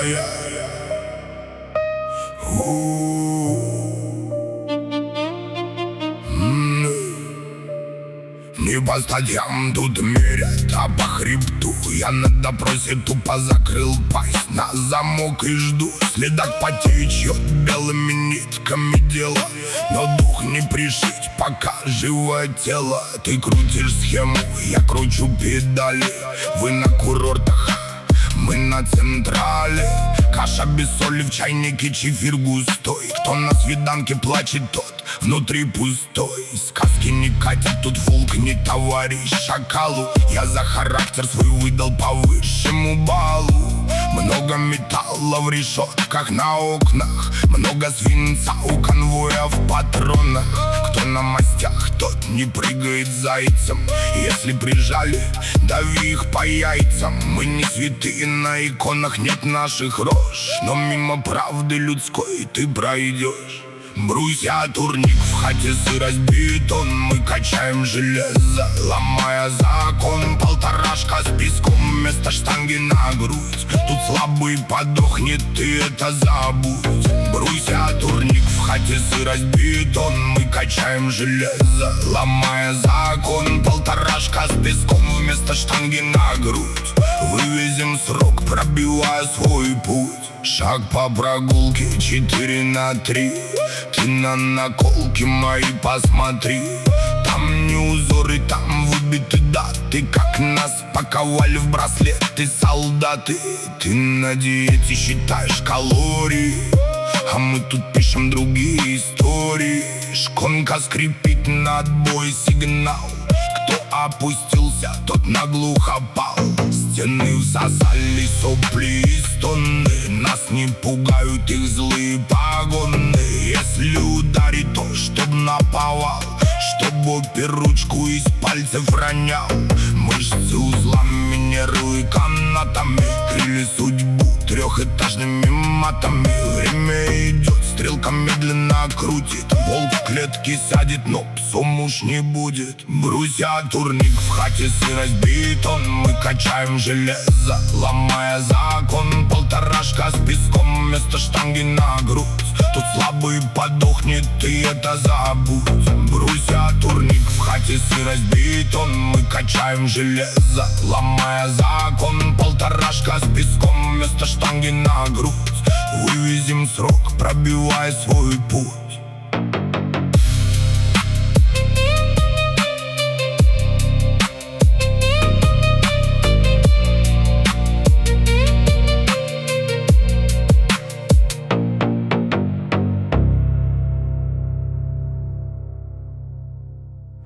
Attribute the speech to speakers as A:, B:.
A: чужая. Не по статьям тут мерят, а по хребту. Я на допросе тупо закрыл пасть на замок и жду. Следак потечет белыми нитками дело, но дух не пришить, пока живое тело. Ты крутишь схему, я кручу педали. Вы на курортах, мы на централе. Каша без соли в чайнике, чефир густой. Кто на свиданке плачет, тот внутри пустой. Сказки не катят, тут волк не товарищ шакалу. Я за характер свой выдал по высшему баллу. Много металла в решетках на окнах, много свинца у конвоя в патронах. Кто на мастях, тот не прыгает зайцем. Если прижали, дави их по яйцам. Мы не святые, на иконах нет наших рож, но мимо правды людской ты пройдешь. Брусья, турник, в хате сырость, бетон. Мы качаем железо, ломая закон. Полторашка с песком вместо штанги на грудь. Тут слабый подохнет, ты это забудь. Брусья, турник, в хате сырость, бетон. Мы качаем железо, ломая закон. Полторашка с песком вместо штанги на грудь. Вывезем срок, пробивая свой путь. Шаг по прогулке 4 на 3. Ты на наколки мои посмотри. Там не узоры, там выбиты даты. Как нас паковали в браслеты солдаты. Ты на диете считаешь калории, а мы тут пишем другие истории. Шконка скрипит на отбой сигнал. Кто опустился, тот наглухо пал. Стены всосали сопли и стоны. Нас не пугают их злые погоны. Если ударить, то чтоб наповал, чтоб оперручку из пальцев ронял. Мышцы узлами, нервы канатами. Крыли судьбу трехэтажными матами. Время идет, стрелка медленно крутит. Волк в клетке сядет, но псом уж не будет. Брусья, турник, в хате сырость, бетон. Мы качаем железо, ломая закон. Полторашка с песком вместо штанги на грудь. Тут слабый подохнет, ты это забудь. Брусья, турник, в хате сырость, бетон. Мы качаем железо, ломая закон. Полторашка с песком вместо штанги на грудь. Вывезем срок, пробивая свой путь.